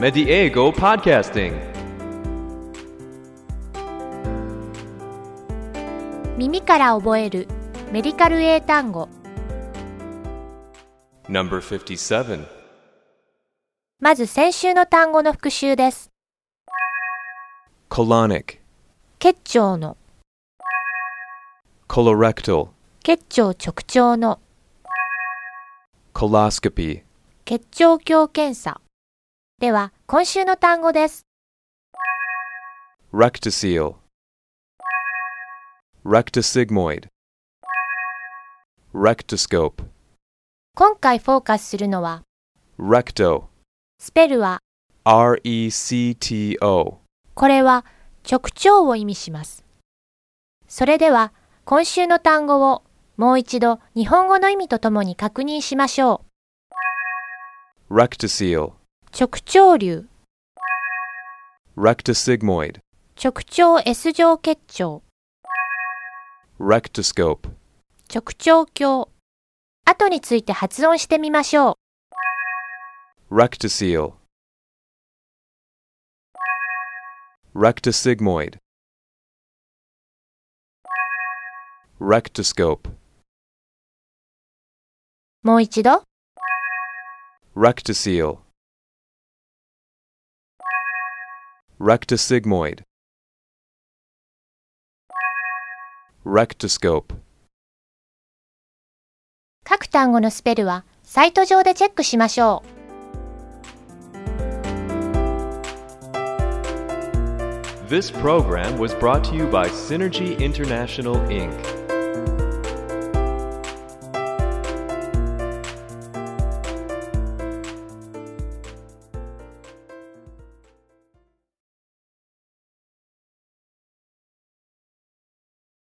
Mediego Podcasting. 耳から覚えるメディカル英単語 No.57. まず先週の単語の復習です。 Colonic. 結腸の Colorectal. 結腸直腸の Coloscopy. 結腸鏡検査。では今週の単語です。 Rectocele. Rectosigmoid. Rectoscope. 今回フォーカスするのは Recto. スペルは R-E-C-T-O. これは直腸を意味します。それでは今週の単語をもう一度日本語の意味とともに確認しましょう。 Rectocele. 直腸瘤 Rectosigmoid. 直腸 S 状結腸 Rectoscope. 直腸鏡。後について発音してみましょう。 Rectocele. Rectosigmoid. Rectoscope. もう一度。 Rectocele. Rectosigmoid. Rectoscope. 各単語のスペルはサイト上でチェックしましょう。 This program was brought to you by Synergy International, Inc.